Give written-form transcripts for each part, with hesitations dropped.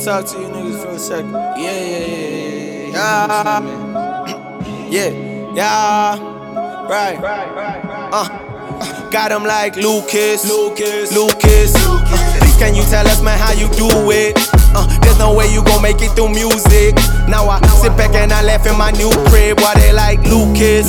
talk to you niggas for a second. Yeah, right. Got him like Lucas. Please can you tell us, man, how you do it? There's no way you gon' make it through music. Now I sit back and I laugh in my new crib while they like Lucas.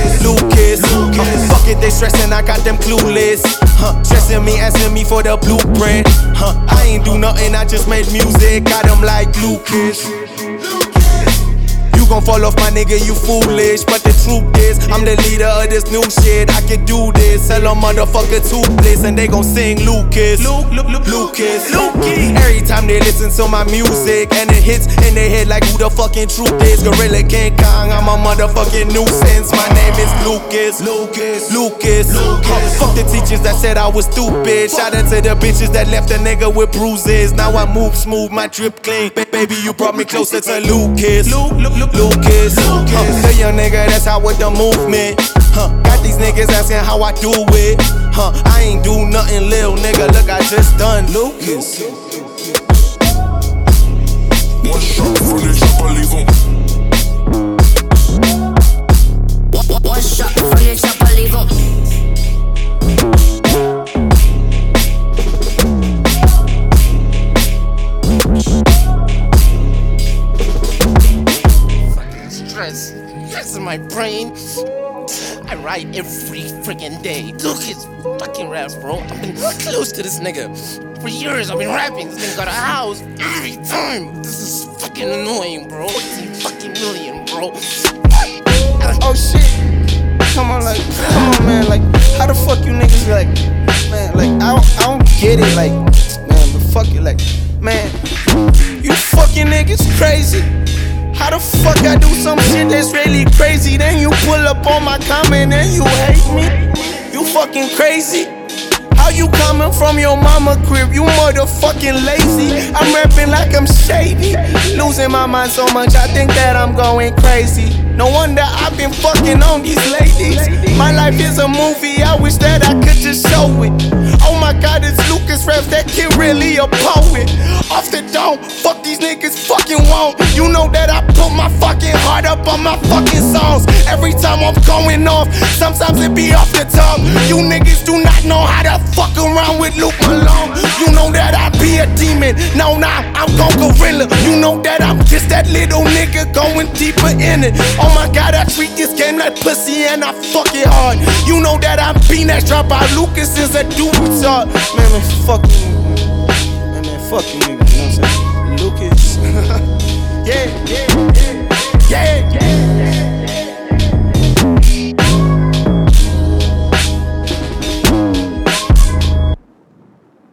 Fuck it, they stressin', I got them clueless. Stressing me, asking me for the blueprint. I ain't do nothing, I just made music. Got them like Lucas. You gon' fall off, my nigga, you foolish. But the truth is, I'm the leader of this new shit. I can do this, sell a motherfucker toothless, and they gon' sing Lucas. Lucas. Every time they listen to my music, and it hits in their head like who the fucking truth is. Gorilla King Kong, I'm a motherfucking nuisance. My name is Lucas. Fuck the teachers that said I was stupid. Shout out to the bitches that left a nigga with bruises. Now I move smooth, my drip clean. Baby, you brought me closer to Lucas. Lucas. The young nigga, that's how with the movement. Got these niggas asking how I do it. I ain't do nothing, lil nigga. Look, I just done Lucas. One shot from the chopper, leave him. One shot from the chopper, leave him. Stress in my brain. I write every freaking day. Look, his fucking raps, bro. I've been close to this nigga for years. I've been rapping. This nigga got a house every time. This is fucking annoying, bro. It's a fucking million, bro. Oh shit. Come on, man. Like, how the fuck you niggas like, man? Like, I don't get it. Like, man, but fuck it. Like, man, you fucking niggas crazy. How the fuck I do some shit that's really crazy? Then you pull up on my comment and you hate me? You fucking crazy? How you coming from your mama crib? You motherfucking lazy. I'm rapping like I'm shady. Losing my mind so much, I think that I'm going crazy. No wonder I've been fucking on these ladies. My life is a movie, I wish that I could just show it. Oh my god, it's Lucas Raps, that kid really a poet. Off the dome, fuck these niggas fucking won't. You know that I put my fucking heart up on my fucking songs. Every time I'm going off, sometimes it be off the top. You niggas do not know how to fuck around with Luke Malone. You know that I be a demon, no nah, I'm gon' gorilla. You know that I'm just that little nigga going deeper in it. Oh my god, I treat this game like pussy and I fuck it hard. You know that I'm P-Nash, drop out Lucas is a dude retard. Man, fuck you. Man, fuck you nigga, you know what I'm saying? Lucas. Yeah.